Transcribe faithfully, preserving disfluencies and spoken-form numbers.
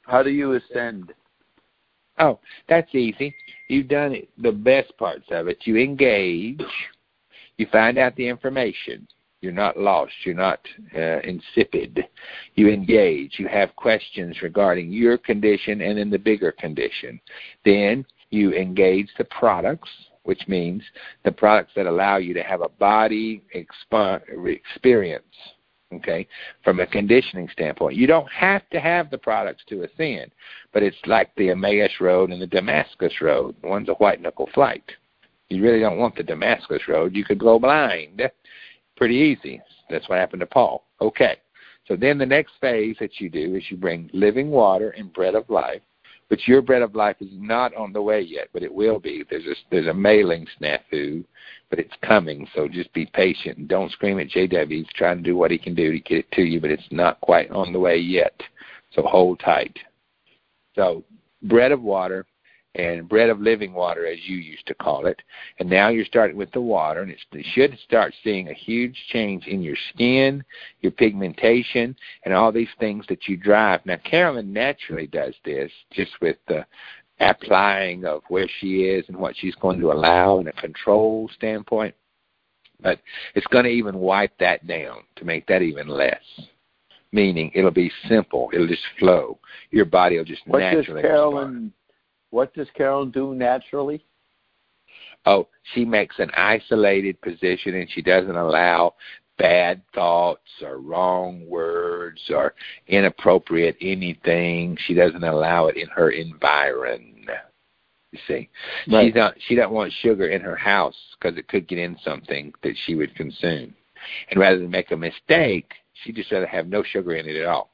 How do you ascend? Oh, that's easy. You've done it, the best parts of it. You engage. You find out the information. You're not lost. You're not uh, insipid. You engage. You have questions regarding your condition and in the bigger condition. Then you engage the products, which means the products that allow you to have a body exp- experience, okay, from a conditioning standpoint. You don't have to have the products to ascend, but it's like the Emmaus Road and the Damascus Road. One's a white-knuckle flight. You really don't want the Damascus Road. You could go blind. Pretty easy. That's what happened to Paul. Okay. So then the next phase that you do is you bring living water and bread of life, which your bread of life is not on the way yet, but it will be. There's a, there's a mailing snafu, but it's coming, so just be patient. And don't scream at J W. He's trying to do what he can do to get it to you, but it's not quite on the way yet. So hold tight. So bread of water and bread of living water, as you used to call it. And now you're starting with the water, and it's, you should start seeing a huge change in your skin, your pigmentation, and all these things that you drive. Now, Carolyn naturally does this just with the applying of where she is and what she's going to allow in a control standpoint. But it's going to even wipe that down to make that even less, meaning it'll be simple. It'll just flow. Your body will just what naturally does Carolyn, respond. What does Carolyn do naturally? Oh, she makes an isolated position, and she doesn't allow bad thoughts or wrong words or inappropriate anything. She doesn't allow it in her environment. You see, right. She's not. She don't want sugar in her house because it could get in something that she would consume. And rather than make a mistake, she just rather have no sugar in it at all.